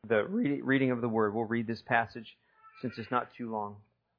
The reading of the Word. We'll read this passage since it's not too long.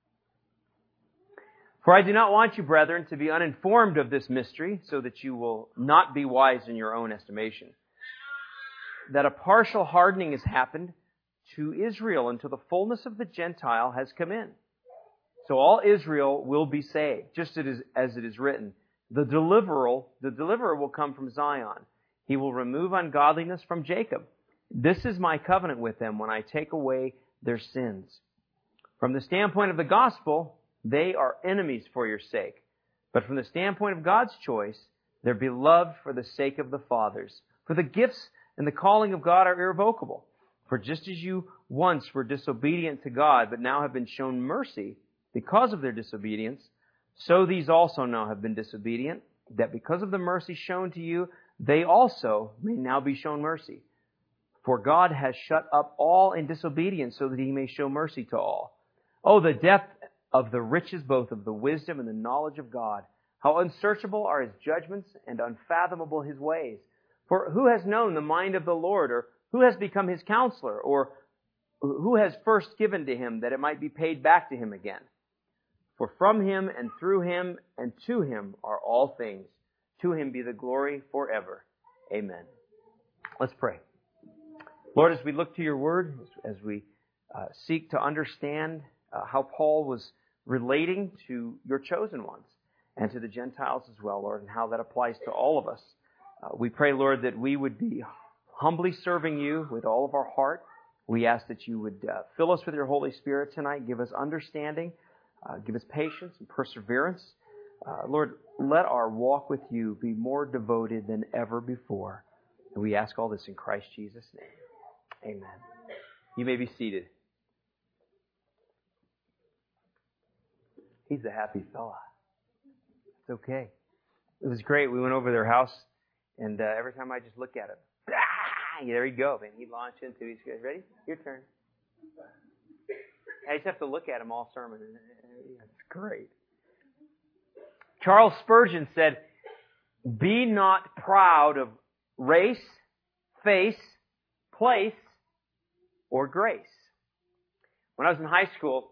For I do not want you, brethren, to be uninformed of this mystery, so that you will not be wise in your own estimation. That a partial hardening has happened to Israel until the fullness of the Gentile has come in. So all Israel will be saved, just as it is written. The deliverer will come from Zion. He will remove ungodliness from Jacob. This is my covenant with them when I take away their sins. From the standpoint of the gospel, they are enemies for your sake. But from the standpoint of God's choice, they're beloved for the sake of the fathers. For the gifts and the calling of God are irrevocable. For just as you once were disobedient to God, but now have been shown mercy because of their disobedience, so these also now have been disobedient, that because of the mercy shown to you, they also may now be shown mercy. For God has shut up all in disobedience so that He may show mercy to all. Oh, the depth of the riches both of the wisdom and the knowledge of God. How unsearchable are His judgments and unfathomable His ways. For who has known the mind of the Lord, or who has become His counselor, or who has first given to Him that it might be paid back to Him again? For from Him and through Him and to Him are all things. To Him be the glory forever. Amen. Let's pray. Lord, as we look to your word, as we seek to understand how Paul was relating to your chosen ones and to the Gentiles as well, Lord, and how that applies to all of us, we pray, Lord, that we would be humbly serving you with all of our heart. We ask that you would fill us with your Holy Spirit tonight, give us understanding, give us patience and perseverance. Lord, let our walk with you be more devoted than ever before. And we ask all this in Christ Jesus' name. Amen. You may be seated. He's a happy fella. It's okay. It was great. We went over their house, and every time I just look at him, there you go, man. He launched into it. He's ready? Your turn. I just have to look at him all sermon. It's great. Charles Spurgeon said, "Be not proud of race, face, place, or grace." When I was in high school,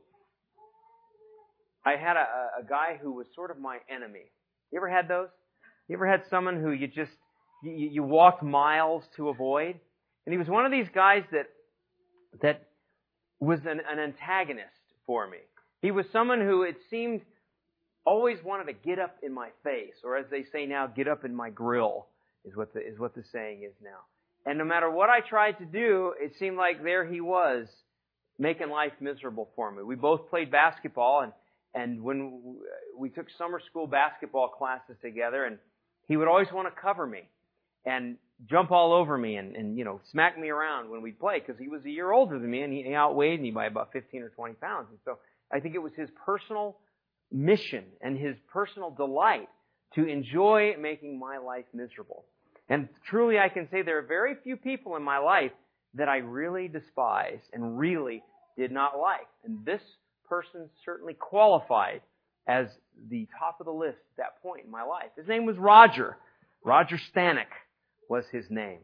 I had a guy who was sort of my enemy. You ever had those? You ever had someone who you walked miles to avoid? And he was one of these guys that was an antagonist for me. He was someone who, it seemed, always wanted to get up in my face, or as they say now, get up in my grill, is what the saying is now. And no matter what I tried to do, it seemed like there he was, making life miserable for me. We both played basketball, and when we took summer school basketball classes together, and he would always want to cover me and jump all over me and smack me around when we'd play, because he was a year older than me, and he outweighed me by about 15 or 20 pounds. And so I think it was his personal mission and his personal delight to enjoy making my life miserable. And truly I can say there are very few people in my life that I really despised and really did not like. And this person certainly qualified as the top of the list at that point in my life. His name was Roger. Roger Stanek was his name.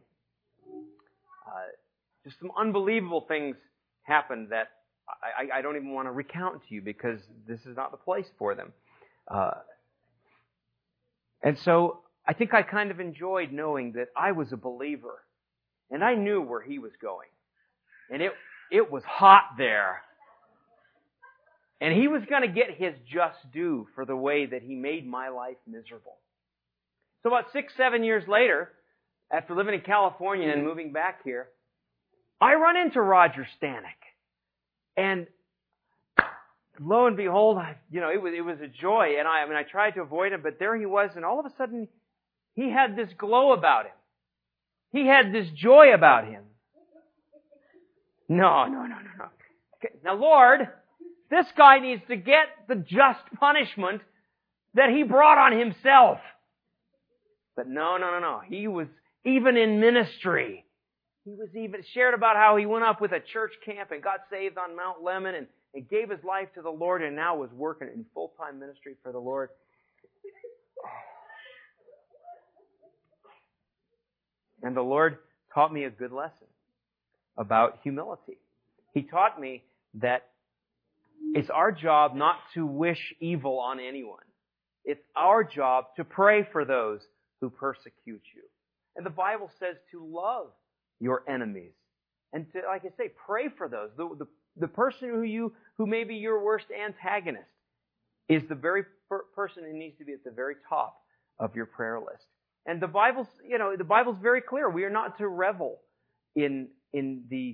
Just some unbelievable things happened that I don't even want to recount to you, because this is not the place for them. And so I think I kind of enjoyed knowing that I was a believer, and I knew where he was going. And it was hot there. And he was going to get his just due for the way that he made my life miserable. So about 6-7 years later, after living in California and moving back here, I run into Roger Stanek. And lo and behold, it was a joy. And I tried to avoid him, but there he was, and all of a sudden, he had this glow about him. He had this joy about him. No. Now, Lord, this guy needs to get the just punishment that he brought on himself. But no. He was even in ministry. He was even shared about how he went up with a church camp and got saved on Mount Lemmon and gave his life to the Lord, and now was working in full-time ministry for the Lord. And the Lord taught me a good lesson about humility. He taught me that it's our job not to wish evil on anyone. It's our job to pray for those who persecute you. And the Bible says to love your enemies. And to, like I say, pray for those. The person who may be your worst antagonist is the very person who needs to be at the very top of your prayer list. And the Bible's very clear. We are not to revel in the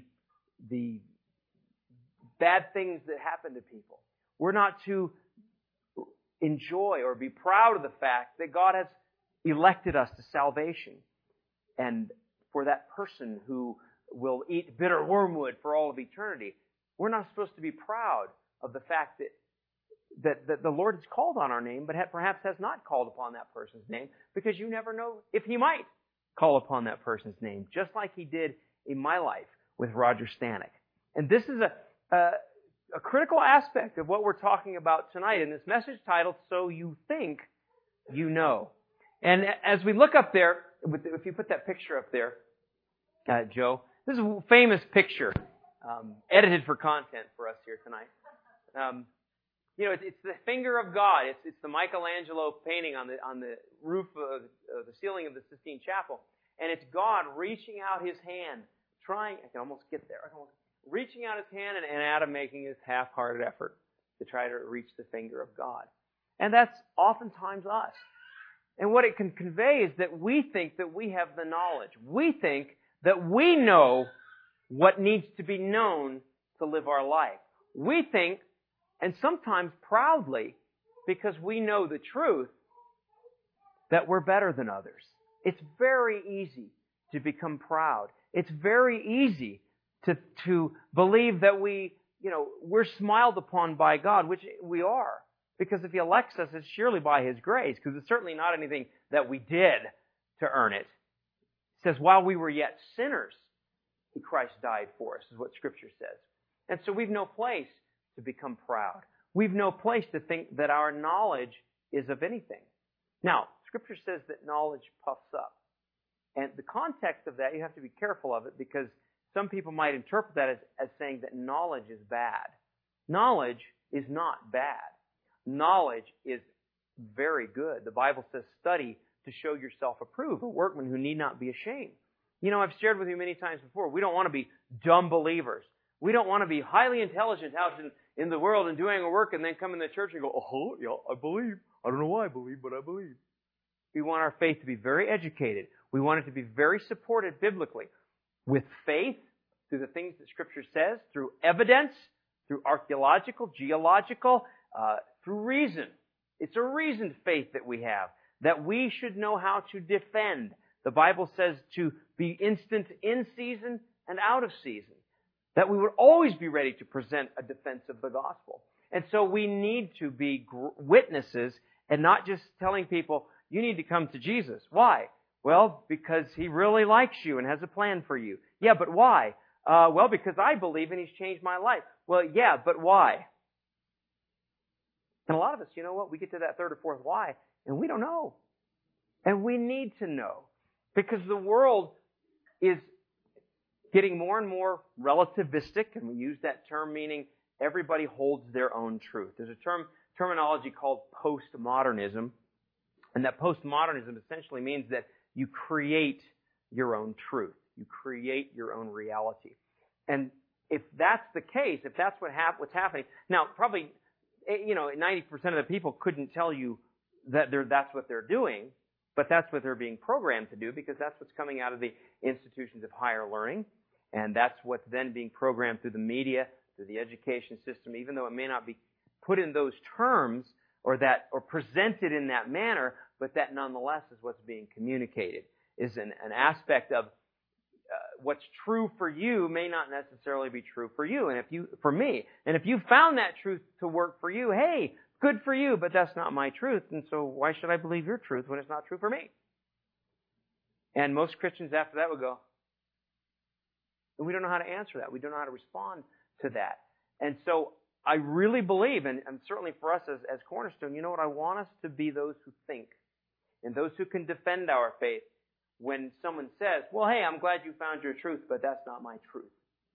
bad things that happen to people. We're not to enjoy or be proud of the fact that God has elected us to salvation. And for that person who will eat bitter wormwood for all of eternity, we're not supposed to be proud of the fact that the Lord has called on our name, but perhaps has not called upon that person's name, because you never know if He might call upon that person's name, just like He did in my life with Roger Stanek. And this is a critical aspect of what we're talking about tonight in this message titled, So You Think You Know. And as we look up there, if you put that picture up there, Joe, this is a famous picture, edited for content for us here tonight. It's the finger of God. It's the Michelangelo painting on the roof of the ceiling of the Sistine Chapel, and it's God reaching out His hand, I can almost get there. Reaching out His hand, and Adam making his half-hearted effort to try to reach the finger of God. And that's oftentimes us. And what it can convey is that we think that we have the knowledge. We think that we know what needs to be known to live our life. We think, and sometimes proudly, because we know the truth, that we're better than others. It's very easy to become proud. It's very easy to believe that we're smiled upon by God, which we are. Because if He elects us, it's surely by His grace, because it's certainly not anything that we did to earn it. It says, while we were yet sinners, Christ died for us, is what Scripture says. And so we've no place to become proud. We've no place to think that our knowledge is of anything. Now, Scripture says that knowledge puffs up. And the context of that, you have to be careful of it, because some people might interpret that as saying that knowledge is bad. Knowledge is not bad. Knowledge is very good. The Bible says, study to show yourself approved, a workman who need not be ashamed. I've shared with you many times before, we don't want to be dumb believers. We don't want to be highly intelligent out in the world and doing our work and then come in the church and go, oh, yeah, I believe. I don't know why I believe, but I believe. We want our faith to be very educated. We want it to be very supported biblically. With faith, through the things that Scripture says, through evidence, through archaeological, geological, through reason. It's a reasoned faith that we have, that we should know how to defend. The Bible says to be instant in season and out of season. That we would always be ready to present a defense of the gospel. And so we need to be witnesses and not just telling people, you need to come to Jesus. Why? Well, because He really likes you and has a plan for you. Yeah, but why? Well, because I believe and He's changed my life. Well, yeah, but why? And a lot of us, you know what? We get to that third or fourth why, and we don't know. And we need to know. Because the world is getting more and more relativistic, and we use that term meaning everybody holds their own truth. There's a terminology called postmodernism, and that postmodernism essentially means that you create your own truth. You create your own reality. And if that's the case, if that's what's happening, now probably 90% of the people couldn't tell you that that's what they're doing, but that's what they're being programmed to do, because that's what's coming out of the institutions of higher learning, and that's what's then being programmed through the media, through the education system, even though it may not be put in those terms or presented in that manner, but that nonetheless is what's being communicated, is an aspect of what's true for you may not necessarily be true for you, for me. And if you found that truth to work for you, hey, good for you, but that's not my truth, and so why should I believe your truth when it's not true for me? And most Christians after that would go, and we don't know how to answer that. We don't know how to respond to that. And so I really believe, and certainly for us as Cornerstone, you know what? I want us to be those who think and those who can defend our faith when someone says, well, hey, I'm glad you found your truth, but that's not my truth.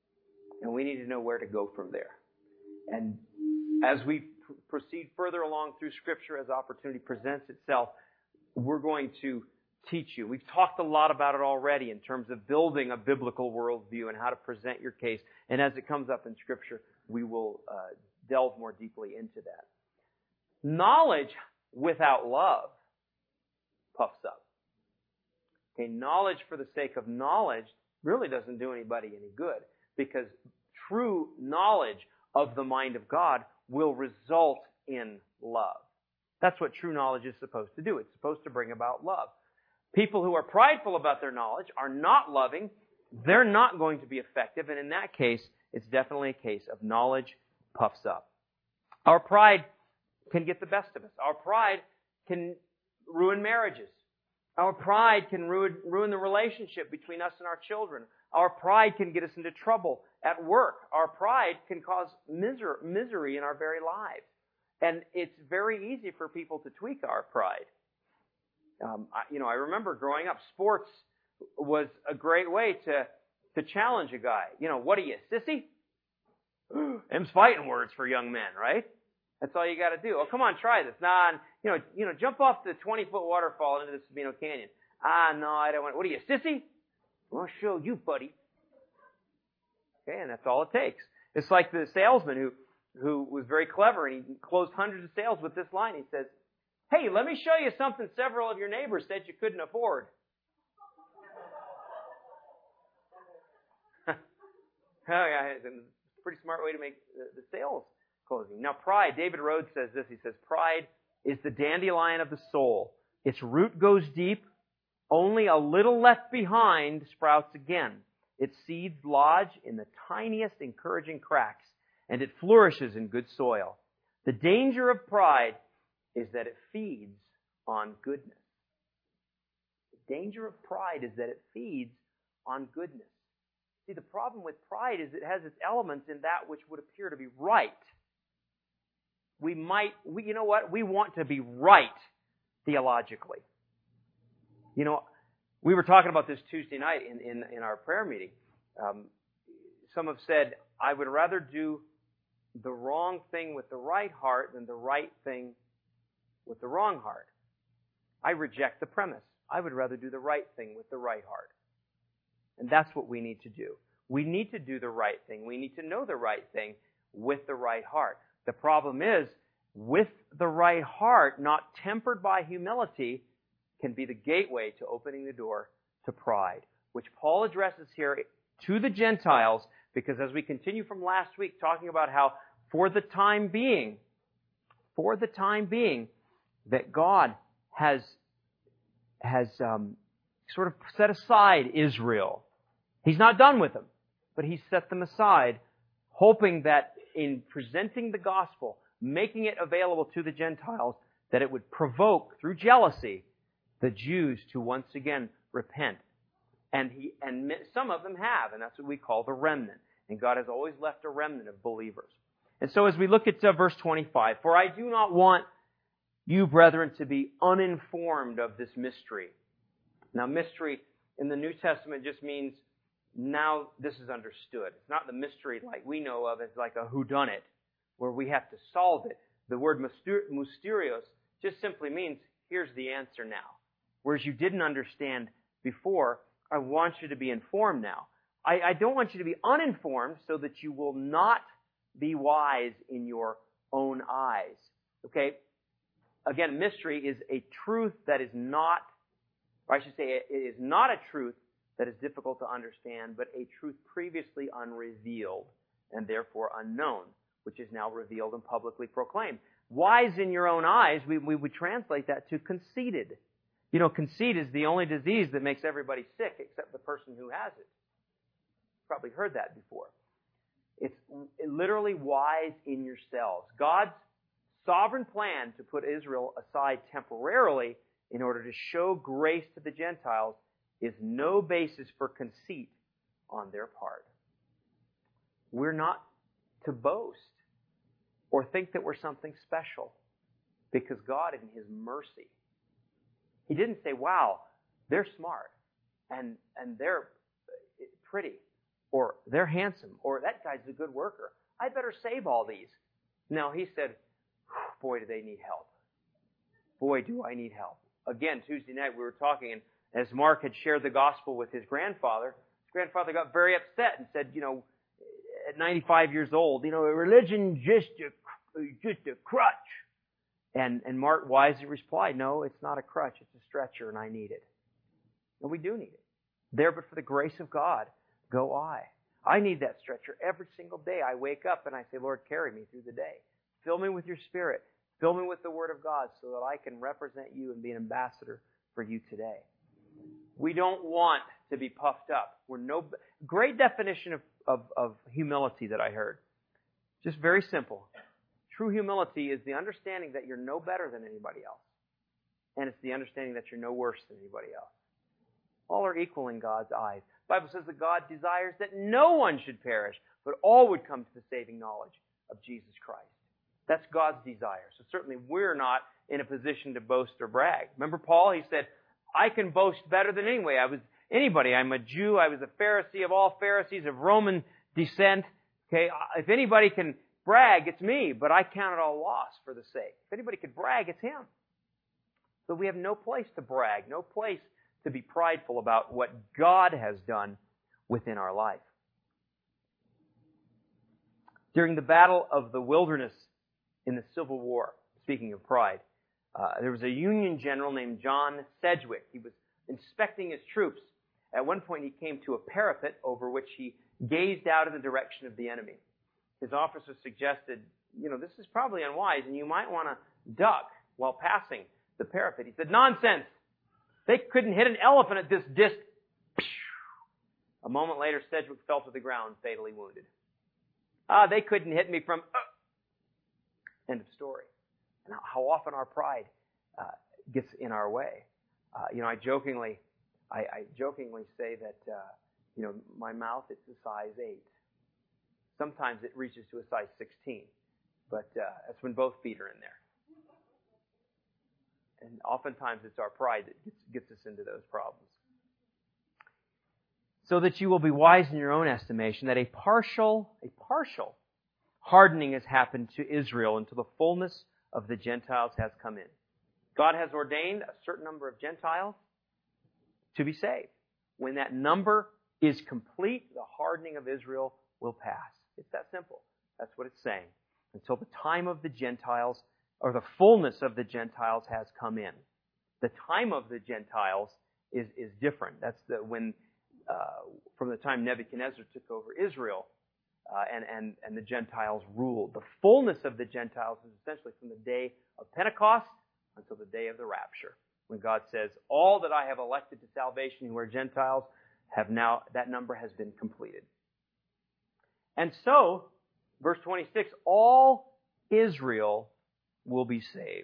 we need to know where to go from there. And as we proceed further along through Scripture, as opportunity presents itself, we're going to teach you. We've talked a lot about it already in terms of building a biblical worldview and how to present your case. And as it comes up in Scripture, we will delve more deeply into that. Knowledge without love puffs up. Okay, knowledge for the sake of knowledge really doesn't do anybody any good, because true knowledge of the mind of God will result in love. That's what true knowledge is supposed to do. It's supposed to bring about love. People who are prideful about their knowledge are not loving. They're not going to be effective. And in that case, it's definitely a case of knowledge puffs up. Our pride can get the best of us. Our pride can ruin marriages. Our pride can ruin the relationship between us and our children. Our pride can get us into trouble at work. Our pride can cause misery in our very lives. And it's very easy for people to tweak our pride. I remember growing up, sports was a great way to challenge a guy. What are you, sissy? Them's fighting words for young men, right? That's all you got to do. Oh, come on, try this. Nah, jump off the 20-foot waterfall into the Sabino Canyon. No, I don't want. What are you, sissy? I'll show you, buddy. Okay, and that's all it takes. It's like the salesman who was very clever, and he closed hundreds of sales with this line. He says, "Hey, let me show you something several of your neighbors said you couldn't afford." Oh, yeah, it's a pretty smart way to make the sales closing. Now, pride, David Rhodes says this. He says, "Pride is the dandelion of the soul. Its root goes deep. Only a little left behind sprouts again. Its seeds lodge in the tiniest encouraging cracks, and it flourishes in good soil. The danger of pride is that it feeds on goodness." The danger of pride is that it feeds on goodness. See, the problem with pride is it has its elements in that which would appear to be right. We want to be right theologically. We were talking about this Tuesday night in our prayer meeting. Some have said, I would rather do the wrong thing with the right heart than the right thing with the wrong heart. I reject the premise. I would rather do the right thing with the right heart. And that's what we need to do. We need to do the right thing. We need to know the right thing with the right heart. The problem is, with the right heart, not tempered by humility, can be the gateway to opening the door to pride, which Paul addresses here to the Gentiles, because as we continue from last week, talking about how for the time being, that God has sort of set aside Israel. He's not done with them, but He's set them aside, hoping that in presenting the gospel, making it available to the Gentiles, that it would provoke, through jealousy, the Jews to once again repent. And some of them have, and that's what we call the remnant. And God has always left a remnant of believers. And so as we look at verse 25, "For I do not want you, brethren, to be uninformed of this mystery." Now, mystery in the New Testament just means now this is understood. It's not the mystery like we know of as like a whodunit, where we have to solve it. The word mysterios just simply means, here's the answer now. Whereas you didn't understand before, I want you to be informed now. I don't want you to be uninformed so that you will not be wise in your own eyes. Okay? Again, mystery is a truth that is not, or I should say, it is not a truth that is difficult to understand, but a truth previously unrevealed and therefore unknown, which is now revealed and publicly proclaimed. Wise in your own eyes, we would translate that to conceited. Conceit is the only disease that makes everybody sick except the person who has it. Probably heard that before. It's literally wise in yourselves. God's sovereign plan to put Israel aside temporarily in order to show grace to the Gentiles is no basis for conceit on their part. We're not to boast or think that we're something special, because God, in His mercy, He didn't say, wow, they're smart and they're pretty. or they're handsome, or that guy's a good worker. I better save all these. No, he said, boy, do they need help. Boy, do I need help. Again, Tuesday night we were talking, and as Mark had shared the gospel with his grandfather got very upset and said, at 95 years old, religion's just a crutch. And Mark wisely replied, no, it's not a crutch, it's a stretcher, and I need it. And we do need it. There, but for the grace of God, go I. I need that stretcher every single day. I wake up and I say, Lord, carry me through the day. Fill me with your Spirit. Fill me with the Word of God so that I can represent you and be an ambassador for you today. We don't want to be puffed up. Great definition of humility that I heard. Just very simple. True humility is the understanding that you're no better than anybody else. And it's the understanding that you're no worse than anybody else. All are equal in God's eyes. The Bible says that God desires that no one should perish, but all would come to the saving knowledge of Jesus Christ. That's God's desire. So certainly we're not in a position to boast or brag. Remember Paul? He said, I can boast better than anybody. I'm a Jew. I was a Pharisee of all Pharisees of Roman descent. Okay, if anybody can brag, it's me, but I count it all loss for the sake. If anybody could brag, it's him. So we have no place to brag, no place to be prideful about what God has done within our life. During the Battle of the Wilderness in the Civil War, speaking of pride, there was a Union general named John Sedgwick. He was inspecting his troops. At one point, he came to a parapet over which he gazed out in the direction of the enemy. His officer suggested, this is probably unwise, and you might want to duck while passing the parapet. He said, nonsense! They couldn't hit an elephant at this distance. A moment later, Sedgwick fell to the ground, fatally wounded. They couldn't hit me from... End of story. And how often our pride gets in our way. I jokingly say that, my mouth is a size 8. Sometimes it reaches to a size 16. But that's when both feet are in there. And oftentimes it's our pride that gets us into those problems. So that you will be wise in your own estimation, that a partial hardening has happened to Israel until the fullness of the Gentiles has come in. God has ordained a certain number of Gentiles to be saved. When that number is complete, the hardening of Israel will pass. It's that simple. That's what it's saying. Until the time of the Gentiles, or the fullness of the Gentiles has come in. The time of the Gentiles is different. That's when from the time Nebuchadnezzar took over Israel, and the Gentiles ruled. The fullness of the Gentiles is essentially from the day of Pentecost until the day of the rapture, when God says, all that I have elected to salvation who are Gentiles that number has been completed. And so, verse 26, all Israel will be saved.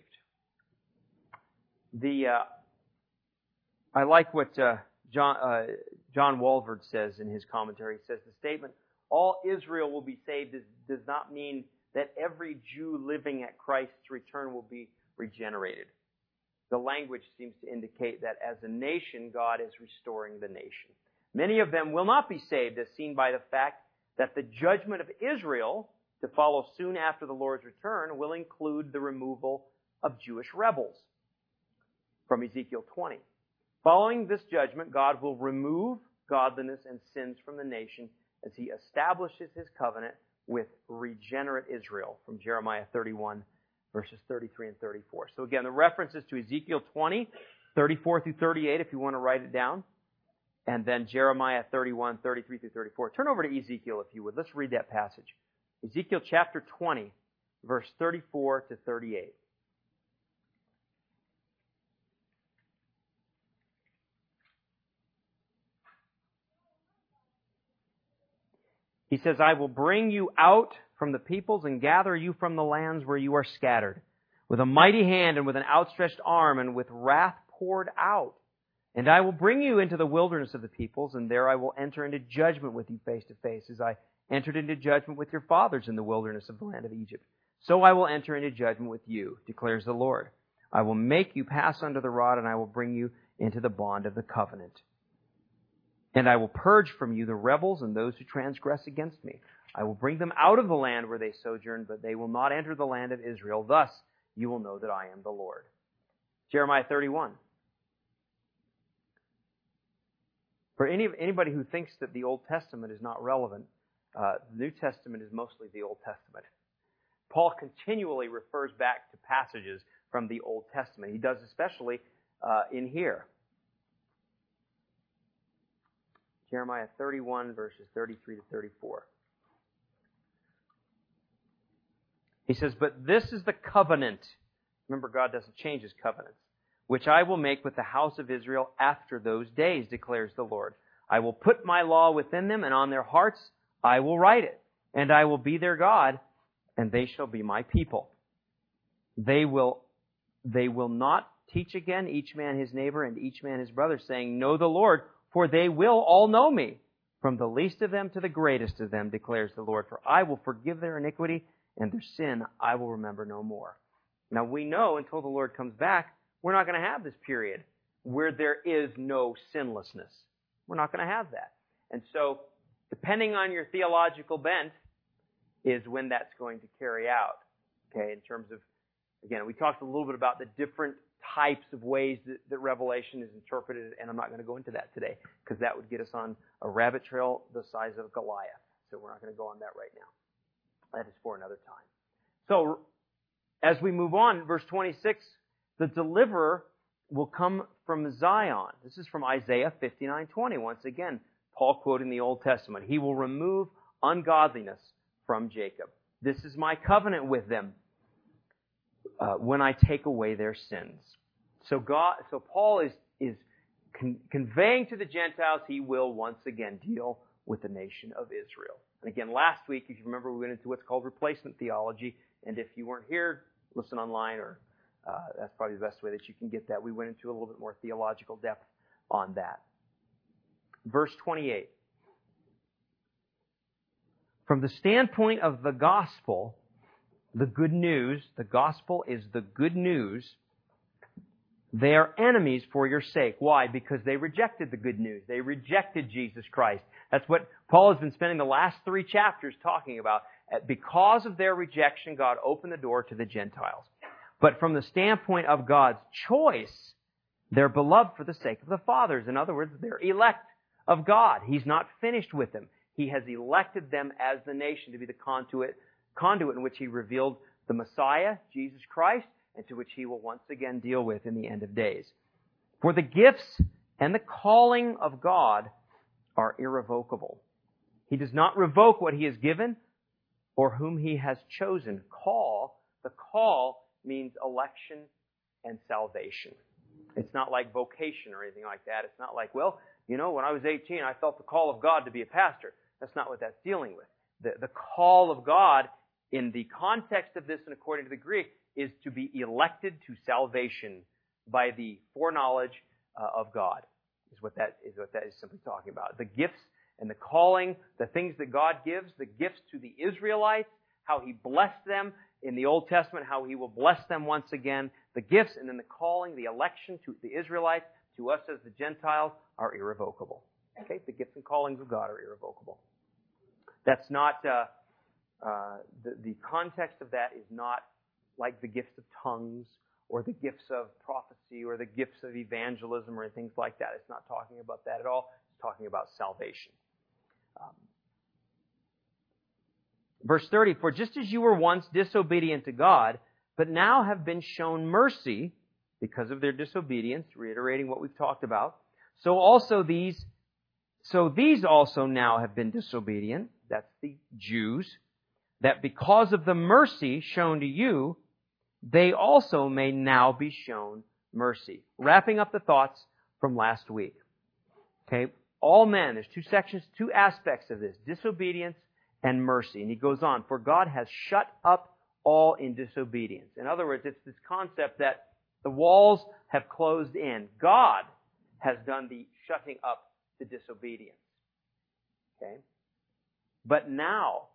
I like what John Walvoord says in his commentary. He says the statement, all Israel will be saved, does not mean that every Jew living at Christ's return will be regenerated. The language seems to indicate that as a nation, God is restoring the nation. Many of them will not be saved, as seen by the fact that the judgment of Israel, to follow soon after the Lord's return, will include the removal of Jewish rebels from Ezekiel 20. Following this judgment, God will remove godliness and sins from the nation as he establishes his covenant with regenerate Israel, from Jeremiah 31, verses 33 and 34. So again, the references to Ezekiel 20, 34 through 38, if you want to write it down, and then Jeremiah 31, 33 through 34. Turn over to Ezekiel, if you would. Let's read that passage. Ezekiel chapter 20, verse 34 to 38. He says, I will bring you out from the peoples and gather you from the lands where you are scattered, with a mighty hand and with an outstretched arm and with wrath poured out. And I will bring you into the wilderness of the peoples, and there I will enter into judgment with you face to face, as I entered into judgment with your fathers in the wilderness of the land of Egypt. So I will enter into judgment with you, declares the Lord. I will make you pass under the rod, and I will bring you into the bond of the covenant. And I will purge from you the rebels and those who transgress against me. I will bring them out of the land where they sojourn, but they will not enter the land of Israel. Thus you will know that I am the Lord. Jeremiah 31. For anybody who thinks that the Old Testament is not relevant, the New Testament is mostly the Old Testament. Paul continually refers back to passages from the Old Testament. He does especially in here. Jeremiah 31, verses 33 to 34. He says, "But this is the covenant." Remember, God doesn't change His covenants. "Which I will make with the house of Israel after those days, declares the Lord. I will put my law within them, and on their hearts I will write it. And I will be their God, and they shall be my people. They will not teach again each man his neighbor and each man his brother, saying, Know the Lord, for they will all know me, from the least of them to the greatest of them, declares the Lord. For I will forgive their iniquity, and their sin I will remember no more." Now we know until the Lord comes back, we're not going to have this period where there is no sinlessness. We're not going to have that. And so, depending on your theological bent, is when that's going to carry out. Okay, in terms of, again, we talked a little bit about the different types of ways that Revelation is interpreted, and I'm not going to go into that today, because that would get us on a rabbit trail the size of Goliath. So we're not going to go on that right now. That is for another time. So, as we move on, verse 26, the deliverer will come from Zion. This is from Isaiah 59:20. Once again, Paul quoting the Old Testament. "He will remove ungodliness from Jacob. This is my covenant with them when I take away their sins." So Paul is conveying to the Gentiles he will once again deal with the nation of Israel. And again, last week, if you remember, we went into what's called replacement theology. And if you weren't here, listen online, or that's probably the best way that you can get that. We went into a little bit more theological depth on that. Verse 28. From the standpoint of the gospel, the good news, the gospel is the good news. They are enemies for your sake. Why? Because they rejected the good news. They rejected Jesus Christ. That's what Paul has been spending the last 3 chapters talking about. Because of their rejection, God opened the door to the Gentiles. But from the standpoint of God's choice, they're beloved for the sake of the fathers. In other words, they're elect of God. He's not finished with them. He has elected them as the nation to be the conduit in which He revealed the Messiah, Jesus Christ, and to which He will once again deal with in the end of days. For the gifts and the calling of God are irrevocable. He does not revoke what He has given or whom He has chosen. The call means election and salvation. It's not like vocation or anything like that. It's not like, well, when I was 18, I felt the call of God to be a pastor. That's not what that's dealing with. The call of God in the context of this and according to the Greek is to be elected to salvation by the foreknowledge of God, is what that is simply talking about. The gifts and the calling, the things that God gives, the gifts to the Israelites, how He blessed them in the Old Testament, how He will bless them once again. The gifts and then the calling, the election to the Israelites, to us as the Gentiles, are irrevocable. Okay? The gifts and callings of God are irrevocable. That's not, the context of that is not like the gifts of tongues or the gifts of prophecy or the gifts of evangelism or things like that. It's not talking about that at all. It's talking about salvation. Verse 30, "For just as you were once disobedient to God, but now have been shown mercy because of their disobedience," reiterating what we've talked about, so these also now have been disobedient," that's the Jews, "that because of the mercy shown to you, they also may now be shown mercy." Wrapping up the thoughts from last week. Okay, all men, there's 2 sections, 2 aspects of this, disobedience and mercy. And he goes on, "For God has shut up all in disobedience." In other words, it's this concept that the walls have closed in. God has done the shutting up to disobedience. Okay? But now,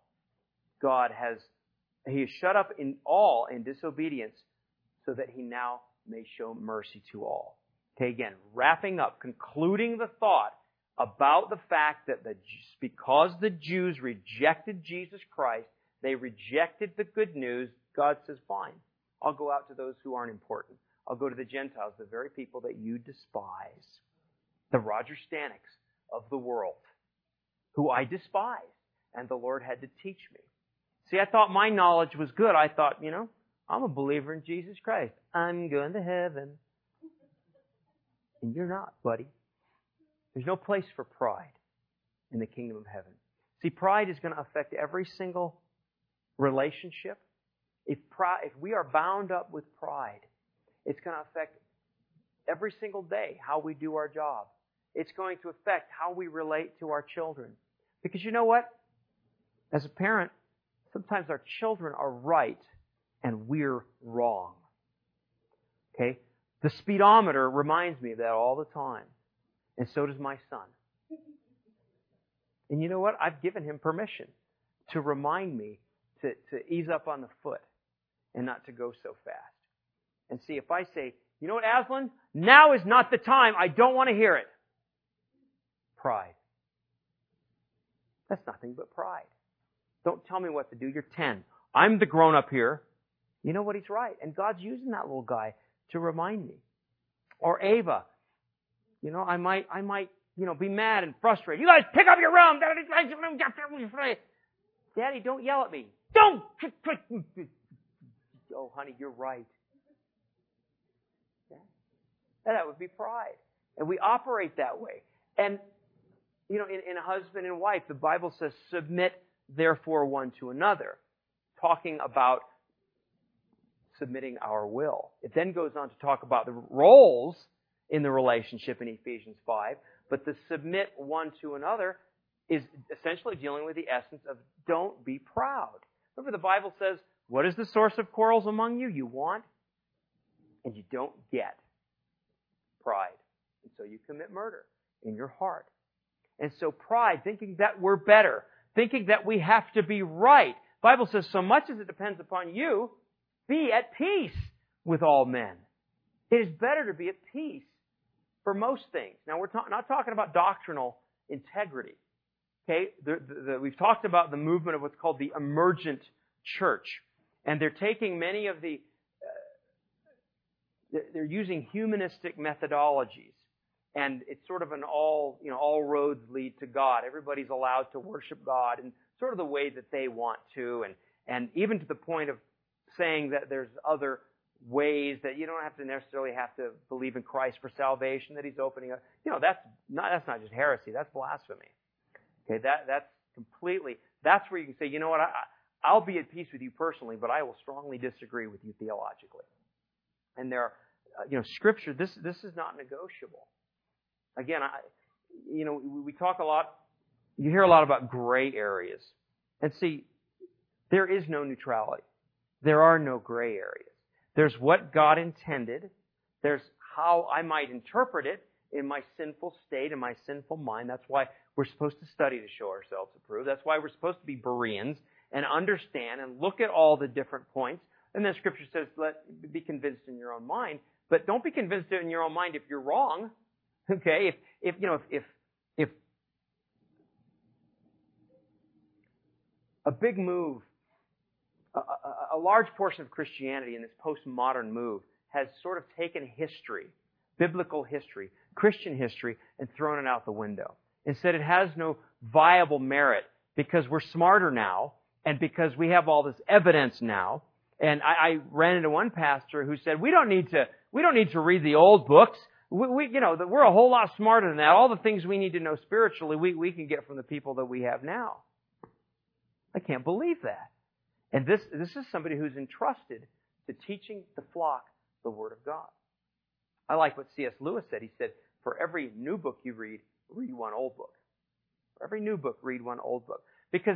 He has shut up all in disobedience so that He now may show mercy to all. Okay, again, wrapping up, concluding the thought about the fact that because the Jews rejected Jesus Christ, they rejected the good news, God says, fine, I'll go out to those who aren't important. I'll go to the Gentiles, the very people that you despise. The Roger Staniks of the world, who I despise. And the Lord had to teach me. See, I thought my knowledge was good. I thought, I'm a believer in Jesus Christ. I'm going to heaven. And you're not, buddy. There's no place for pride in the kingdom of heaven. See, pride is going to affect every single relationship. If we are bound up with pride, it's going to affect every single day how we do our job. It's going to affect how we relate to our children. Because you know what? As a parent, sometimes our children are right and we're wrong. Okay? The speedometer reminds me of that all the time. And so does my son. And you know what? I've given him permission to remind me to ease up on the foot and not to go so fast. And see, if I say, you know what, Aslan? Now is not the time. I don't want to hear it. Pride. That's nothing but pride. Don't tell me what to do. You're 10. I'm the grown-up here. You know what? He's right. And God's using that little guy to remind me. Or Ava. I might, be mad and frustrated. You guys pick up your room. Daddy, don't yell at me. Don't! Oh, honey, you're right. Yeah. And that would be pride. And we operate that way. And, in a husband and wife, the Bible says, submit therefore one to another. Talking about submitting our will. It then goes on to talk about the roles in the relationship in Ephesians 5. But the submit one to another is essentially dealing with the essence of don't be proud. Remember, the Bible says, what is the source of quarrels among you? You want and you don't get. Pride. And so you commit murder in your heart. And so pride, thinking that we're better, thinking that we have to be right. The Bible says, so much as it depends upon you, be at peace with all men. It is better to be at peace for most things. Now, we're not talking about doctrinal integrity. Okay? We've talked about the movement of what's called the emergent church. And they're taking many of they're using humanistic methodologies. And it's sort of an all roads lead to God. Everybody's allowed to worship God in sort of the way that they want to. And even to the point of saying that there's other ways that you don't necessarily have to believe in Christ for salvation, that He's opening up. That's not just heresy, that's blasphemy. Okay, that's where you can say, you know what, I'll be at peace with you personally, but I will strongly disagree with you theologically. And there are, Scripture, this is not negotiable. Again, we talk a lot, you hear a lot about gray areas. And see, there is no neutrality. There are no gray areas. There's what God intended. There's how I might interpret it in my sinful state, in my sinful mind. That's why we're supposed to study to show ourselves approved. That's why we're supposed to be Bereans and understand and look at all the different points. And then Scripture says, be convinced in your own mind. But don't be convinced in your own mind if you're wrong. Okay? If a big move, a large portion of Christianity in this postmodern move has sort of taken history, biblical history, Christian history, and thrown it out the window. Instead, it has no viable merit because we're smarter now and because we have all this evidence now. And I ran into one pastor who said, we don't need to read the old books. We're a whole lot smarter than that. All the things we need to know spiritually, we can get from the people that we have now. I can't believe that. And this is somebody who's entrusted to teaching the flock the Word of God. I like what C.S. Lewis said. He said, for every new book you read one old book. For every new book, read one old book. Because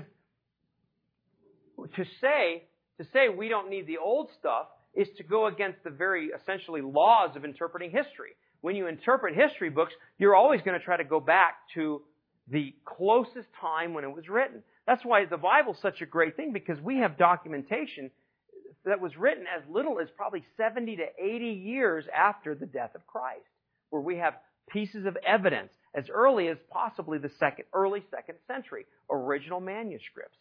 to say we don't need the old stuff is to go against the very essentially laws of interpreting history. When you interpret history books, you're always going to try to go back to the closest time when it was written. That's why the Bible's such a great thing, because we have documentation that was written as little as probably 70 to 80 years after the death of Christ, where we have pieces of evidence as early as possibly the early second century, original manuscripts.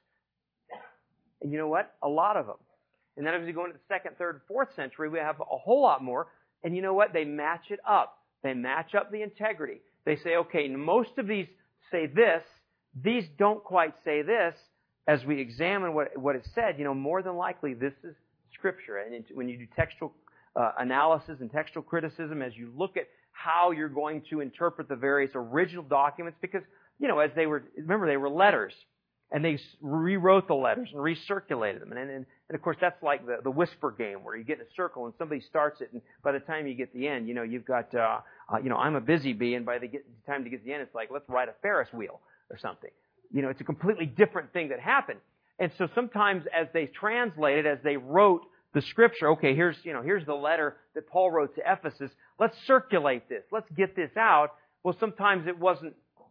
And you know what? A lot of them. And then as we go into the second, third, fourth century, we have a whole lot more. And you know what? They match it up. They match up the integrity. They say, okay, most of these say this. These don't quite say this. As we examine what it said, more than likely this is Scripture. And when you do textual analysis and textual criticism, as you look at how you're going to interpret the various original documents, because, as they were letters. And they rewrote the letters and recirculated them. And of course, that's like the whisper game where you get in a circle and somebody starts it, and by the time you get to the end, you've got, I'm a busy bee, and by the time to get to the end, it's like, let's ride a Ferris wheel or something. It's a completely different thing that happened. And so sometimes as they translated, as they wrote the Scripture, okay, here's the letter that Paul wrote to Ephesus. Let's circulate this. Let's get this out. Well, sometimes it wasn't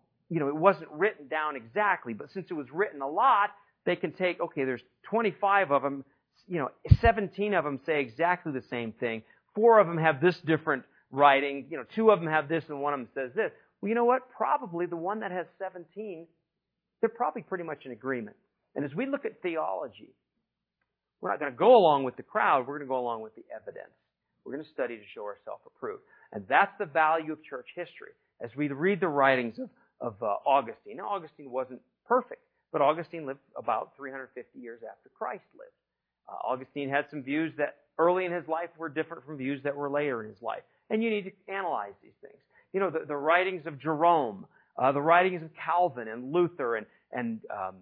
written down exactly, but since it was written a lot, they can take, okay, there's 25 of them, 17 of them say exactly the same thing. 4 of them have this different writing, 2 of them have this and one of them says this. Well, you know what? Probably the one that has 17, they're probably pretty much in agreement. And as we look at theology, we're not going to go along with the crowd, we're going to go along with the evidence. We're going to study to show ourselves approved. And that's the value of church history. As we read the writings of Augustine. Now, Augustine wasn't perfect, but Augustine lived about 350 years after Christ lived. Augustine had some views that early in his life were different from views that were later in his life. And you need to analyze these things. The writings of Jerome, the writings of Calvin and Luther and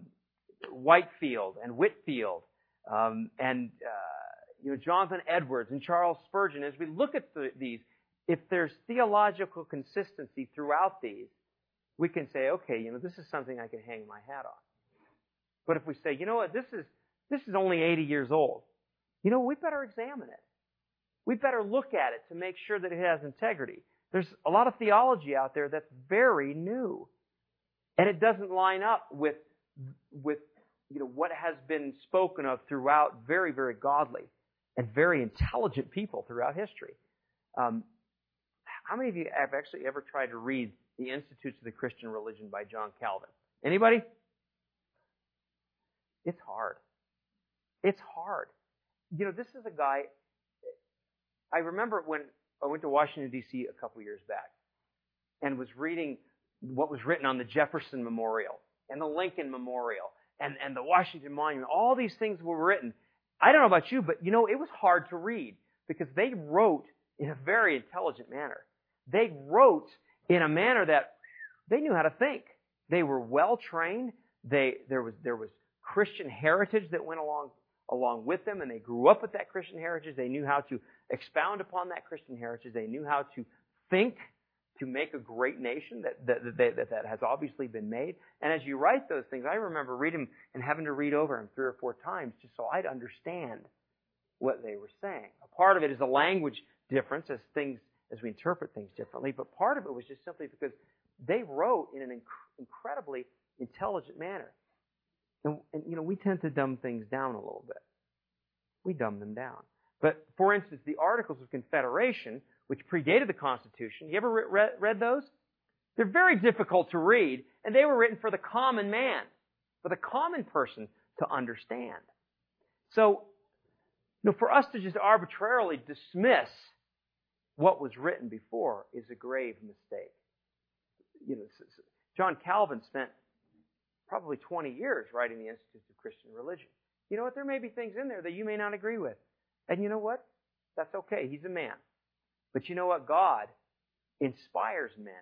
Whitefield and Whitefield, and Jonathan Edwards and Charles Spurgeon. As we look at these, if there's theological consistency throughout these, we can say, okay, this is something I can hang my hat on. But if we say, this is only 80 years old, we better examine it. We better look at it to make sure that it has integrity. There's a lot of theology out there that's very new. And it doesn't line up with what has been spoken of throughout very, very godly and very intelligent people throughout history. How many of you have actually ever tried to read The Institutes of the Christian Religion by John Calvin? Anybody? It's hard. It's hard. This is a guy, I remember when I went to Washington, D.C. a couple years back and was reading what was written on the Jefferson Memorial and the Lincoln Memorial and the Washington Monument. All these things were written. I don't know about you, but it was hard to read because they wrote in a very intelligent manner. They wrote in a manner that they knew how to think. They were well trained. There was Christian heritage that went along with them, and they grew up with that Christian heritage. They knew how to expound upon that Christian heritage. They knew how to think to make a great nation that has obviously been made. And as you write those things, I remember reading and having to read over them 3 or 4 times just so I'd understand what they were saying. A part of it is a language difference as we interpret things differently, but part of it was just simply because they wrote in an incredibly intelligent manner. And we tend to dumb things down a little bit. We dumb them down. But, for instance, the Articles of Confederation, which predated the Constitution, you ever read those? They're very difficult to read, and they were written for the common man, for the common person to understand. So, for us to just arbitrarily dismiss what was written before is a grave mistake. John Calvin spent probably 20 years writing the Institutes of Christian Religion. You know what? There may be things in there that you may not agree with. And you know what? That's okay. He's a man. But you know what? God inspires men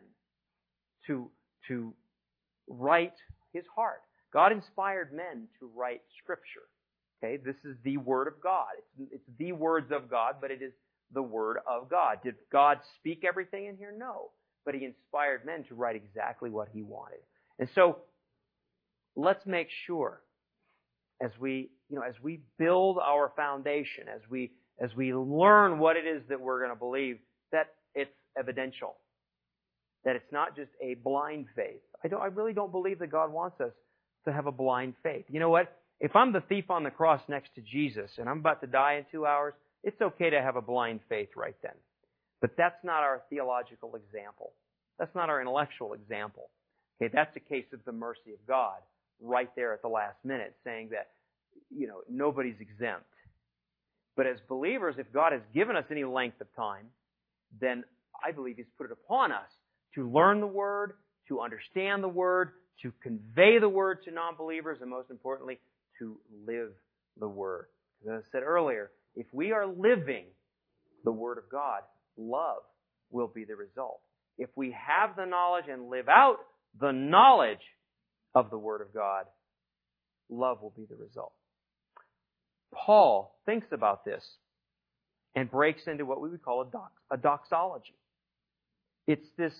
to write His heart. God inspired men to write Scripture. Okay? This is the Word of God. It's the words of God, but it is the Word of God. Did God speak everything in here? No. But He inspired men to write exactly what He wanted. And so, let's make sure as we build our foundation, as we learn what it is that we're going to believe, that it's evidential. That it's not just a blind faith. I really don't believe that God wants us to have a blind faith. You know what? If I'm the thief on the cross next to Jesus and I'm about to die in 2 hours, it's okay to have a blind faith right then. But that's not our theological example. That's not our intellectual example. Okay, that's a case of the mercy of God right there at the last minute, saying that, nobody's exempt. But as believers, if God has given us any length of time, then I believe He's put it upon us to learn the Word, to understand the Word, to convey the Word to non-believers, and most importantly, to live the Word. As I said earlier, if we are living the Word of God, love will be the result. If we have the knowledge and live out the knowledge of the Word of God, love will be the result. Paul thinks about this and breaks into what we would call a doxology. It's this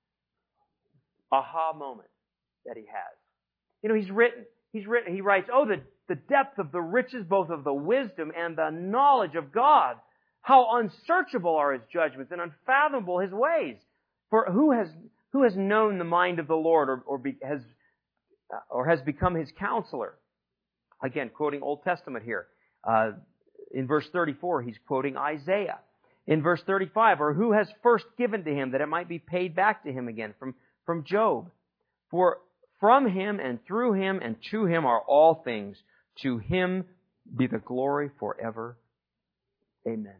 aha moment that he has. He writes, the depth of the riches, both of the wisdom and the knowledge of God. How unsearchable are His judgments and unfathomable His ways. For who has known the mind of the Lord or has become His counselor? Again, quoting Old Testament here. In verse 34, he's quoting Isaiah. In verse 35, or who has first given to him that it might be paid back to him again, from Job. For from Him and through Him and to Him are all things. To Him be the glory forever. Amen.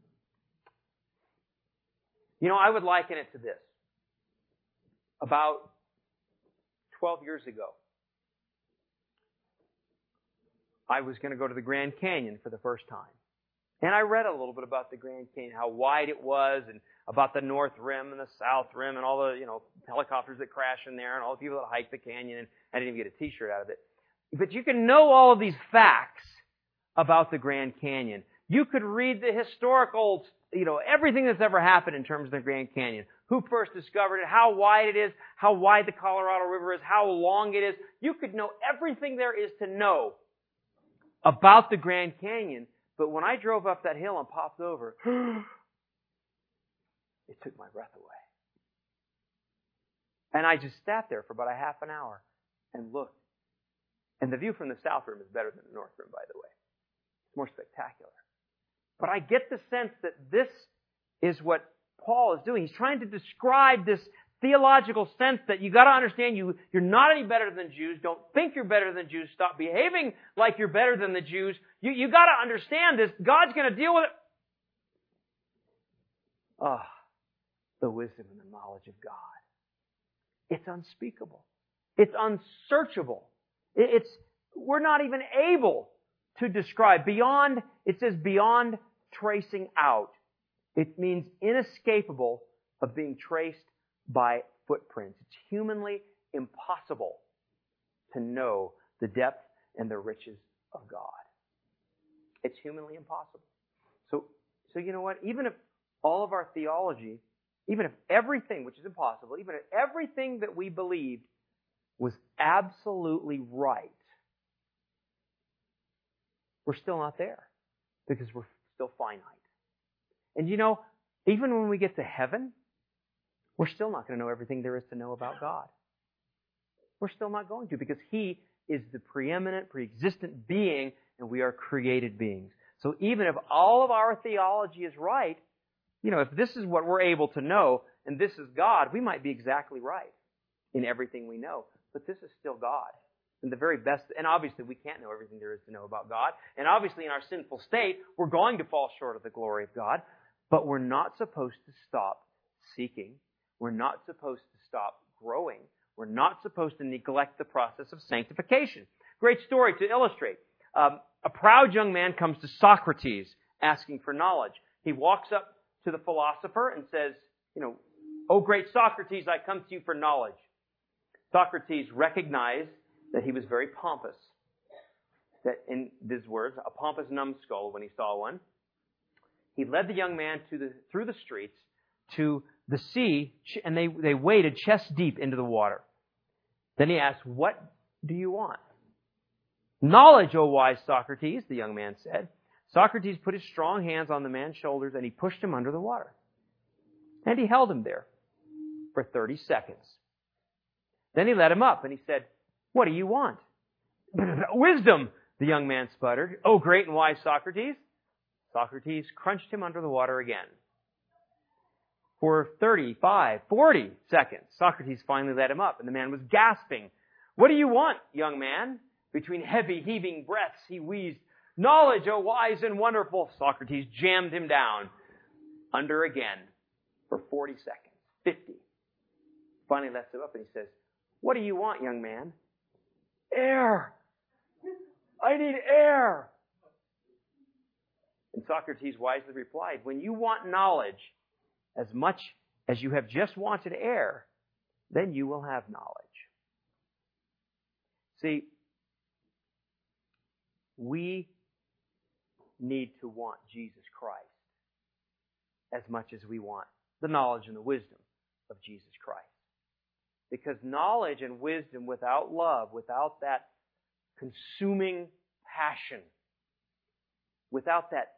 I would liken it to this. About 12 years ago, I was going to go to the Grand Canyon for the first time. And I read a little bit about the Grand Canyon, how wide it was, and about the North Rim and the South Rim, and all the, helicopters that crash in there, and all the people that hike the canyon, and I didn't even get a t-shirt out of it. But you can know all of these facts about the Grand Canyon. You could read the historical, everything that's ever happened in terms of the Grand Canyon. Who first discovered it, how wide it is, how wide the Colorado River is, how long it is. You could know everything there is to know about the Grand Canyon. But when I drove up that hill and popped over, it took my breath away. And I just sat there for about a half an hour and looked. And the view from the South Rim is better than the North Rim, by the way. It's more spectacular. But I get the sense that this is what Paul is doing. He's trying to describe this theological sense that you got to understand you're not any better than Jews. Don't think you're better than Jews. Stop behaving like you're better than the Jews. You got to understand this. God's going to deal with it. The wisdom and the knowledge of God. It's unspeakable. It's unsearchable. We're not even able to describe. It says beyond tracing out. It means inescapable of being traced by footprints. It's humanly impossible to know the depth and the riches of God. It's humanly impossible. So you know what? Even if all of our theology, even if everything, which is impossible, even if everything that we believed was absolutely right, we're still not there because we're still finite. And even when we get to heaven, we're still not going to know everything there is to know about God. We're still not going to, because He is the preeminent, pre-existent being, and we are created beings. So even if all of our theology is right, if this is what we're able to know, and this is God, we might be exactly right in everything we know. But this is still God. And the very best, and obviously we can't know everything there is to know about God. And obviously in our sinful state, we're going to fall short of the glory of God. But we're not supposed to stop seeking. We're not supposed to stop growing. We're not supposed to neglect the process of sanctification. Great story to illustrate. A proud young man comes to Socrates asking for knowledge. He walks up to the philosopher and says, "O great Socrates, I come to you for knowledge." Socrates recognized that he was very pompous. That in his words, a pompous numbskull when he saw one. He led the young man through the streets to the sea, and they waded chest deep into the water. Then he asked, "What do you want?" "Knowledge, O wise Socrates," the young man said. Socrates put his strong hands on the man's shoulders and he pushed him under the water. And he held him there for 30 seconds. Then he let him up and he said, "What do you want?" "Wisdom," the young man sputtered. "Oh, great and wise Socrates." Socrates crunched him under the water again. for 35, 40 seconds. Socrates finally let him up, and the man was gasping. "What do you want, young man?" Between heavy, heaving breaths, he wheezed, "Knowledge, O wise and wonderful." Socrates jammed him down under again for 40 seconds, 50. Finally lets him up, and he says, "What do you want, young man?" "Air. I need air." And Socrates wisely replied, "When you want knowledge as much as you have just wanted air, then you will have knowledge." See, we need to want Jesus Christ as much as we want the knowledge and the wisdom of Jesus Christ. Because knowledge and wisdom without love, without that consuming passion, without that,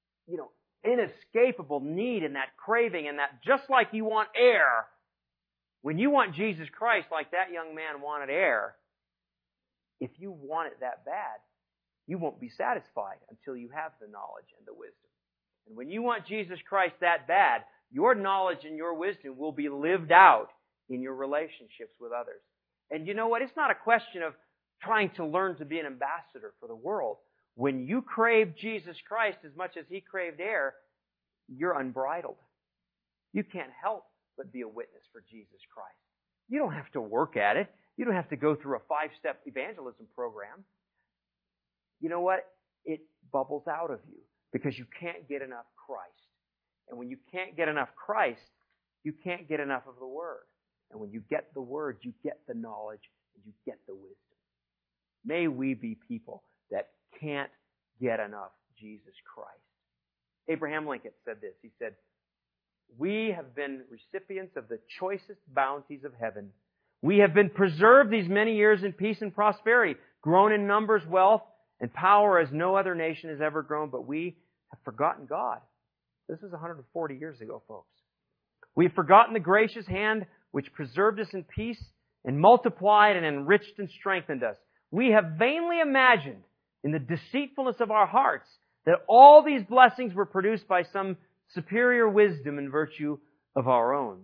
inescapable need and that craving and that just like you want air, when you want Jesus Christ like that young man wanted air, if you want it that bad, you won't be satisfied until you have the knowledge and the wisdom. And when you want Jesus Christ that bad, your knowledge and your wisdom will be lived out in your relationships with others. And you know what? It's not a question of trying to learn to be an ambassador for the world. When you crave Jesus Christ as much as He craved air, you're unbridled. You can't help but be a witness for Jesus Christ. You don't have to work at it. You don't have to go through a 5-step evangelism program. You know what? It bubbles out of you because you can't get enough Christ. And when you can't get enough Christ, you can't get enough of the Word. And when you get the Word, you get the knowledge and you get the wisdom. May we be people that can't get enough Jesus Christ. Abraham Lincoln said this. He said, "We have been recipients of the choicest bounties of heaven. We have been preserved these many years in peace and prosperity, grown in numbers, wealth, and power as no other nation has ever grown, but we have forgotten God." This is 140 years ago, folks. "We have forgotten the gracious hand which preserved us in peace and multiplied and enriched and strengthened us. We have vainly imagined in the deceitfulness of our hearts that all these blessings were produced by some superior wisdom and virtue of our own.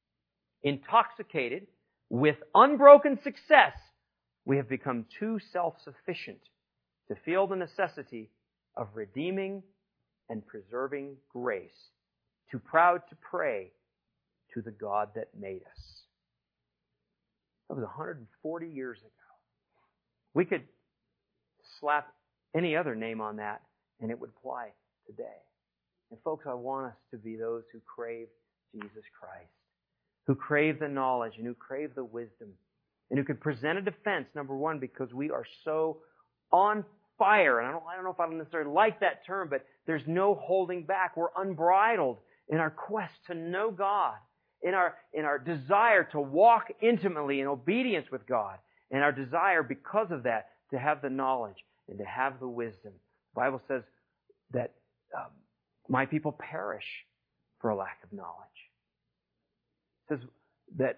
Intoxicated with unbroken success, we have become too self-sufficient to feel the necessity of redeeming and preserving grace, too proud to pray to the God that made us." That was 140 years ago. We could slap any other name on that, and it would apply today. And folks, I want us to be those who crave Jesus Christ, who crave the knowledge and who crave the wisdom, and who can present a defense, number one, because we are so on fire. And I don't know if I necessarily like that term, but there's no holding back. We're unbridled in our quest to know God, in our desire to walk intimately in obedience with God, and our desire, because of that, to have the knowledge and to have the wisdom. The Bible says that my people perish for a lack of knowledge. It says that,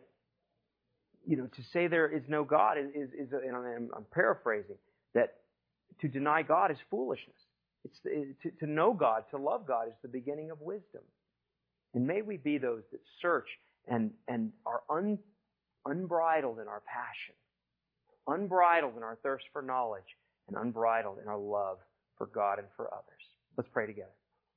to say there is no God is and I'm paraphrasing, that to deny God is foolishness. To know God, to love God, is the beginning of wisdom. And may we be those that search and are unbridled in our passion, unbridled in our thirst for knowledge, and unbridled in our love for God and for others. Let's pray together.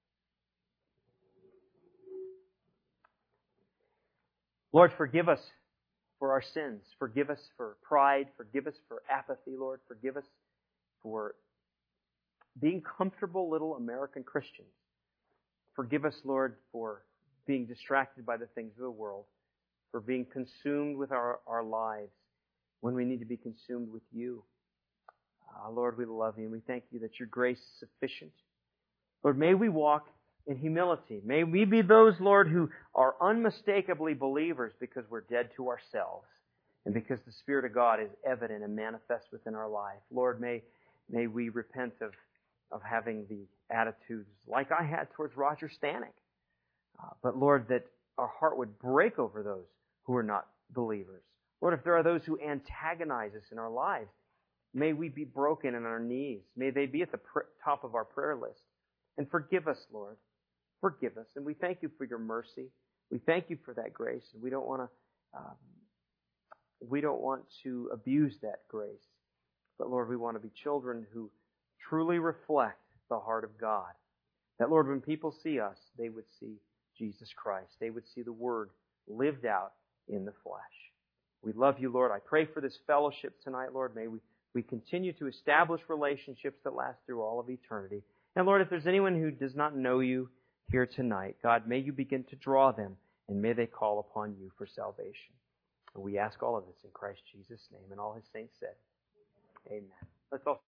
Lord, forgive us for our sins. Forgive us for pride. Forgive us for apathy, Lord. Forgive us for being comfortable little American Christians. Forgive us, Lord, for being distracted by the things of the world, for being consumed with our lives when we need to be consumed with you. Lord, we love you and we thank you that your grace is sufficient. Lord, may we walk in humility. May we be those, Lord, who are unmistakably believers because we're dead to ourselves and because the Spirit of God is evident and manifest within our life. Lord, may we repent of having the attitudes like I had towards Roger Stanek. But Lord, that our heart would break over those who are not believers. Lord, if there are those who antagonize us in our lives, may we be broken on our knees. May they be at the top of our prayer list. And forgive us, Lord. Forgive us. And we thank you for your mercy. We thank you for that grace, and we don't want to abuse that grace. But Lord, we want to be children who truly reflect the heart of God. That, Lord, when people see us, they would see Jesus Christ. They would see the Word lived out in the flesh. We love you, Lord. I pray for this fellowship tonight, Lord. May we continue to establish relationships that last through all of eternity. And Lord, if there's anyone who does not know you here tonight, God, may you begin to draw them, and may they call upon you for salvation. And we ask all of this in Christ Jesus' name, and all his saints said, amen. Let's all